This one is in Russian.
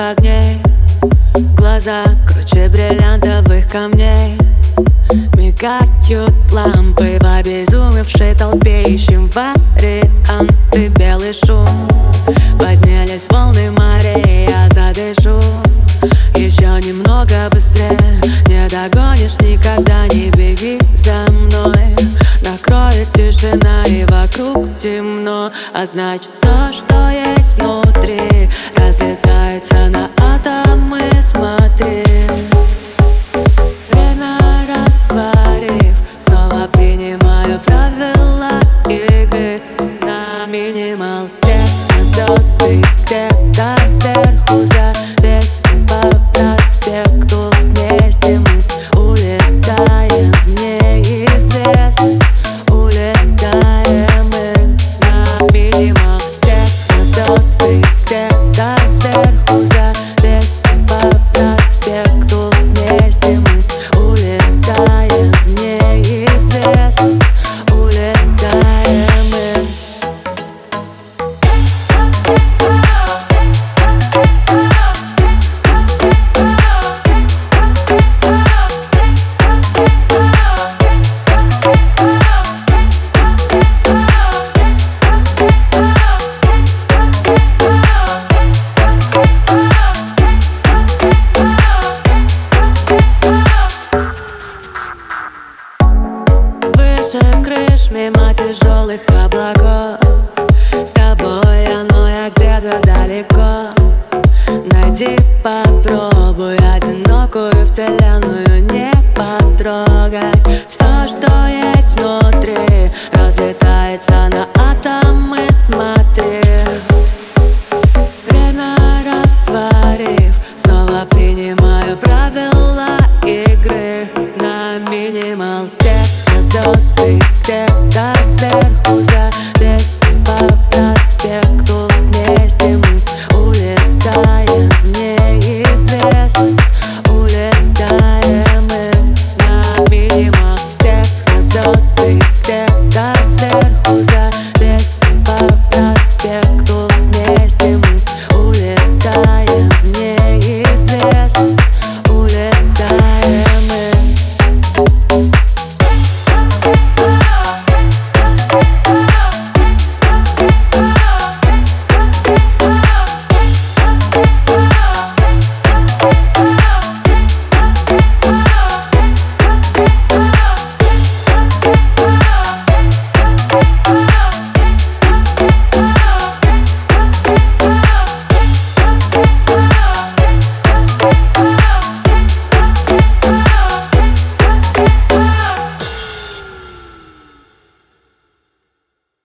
огней, глаза круче бриллиантовых камней. Мигают лампы в обезумевшей толпе, ищем варианты, белый шум. Поднялись волны морей, я задышу еще немного быстрее. Не догонишь никогда, не беги за мной. Накроет тишина и вокруг темно, а значит все, что есть внутри, разлетается на атомы, смотри. Время растворив, снова принимаю правила игры на минимал. Где-то звезды, где-то сверху завесим по проспекту. Вместе мы улетаем в неизвестность. Улетаем мы на минимал. Где-то звезды, где-то сверху завесим по проспекту. Вместе мы улетаем в неизвестность. Улетаем мы. Выше крыш, мимо тяжелых облаков. С тобой оно я где-то далеко. Найди, попробуй одинокую вселенную не потрогать. Все, что есть внутри, разлетается на атомы, смотри. Время растворив, снова принимаю правила игры на минимал. Звезды,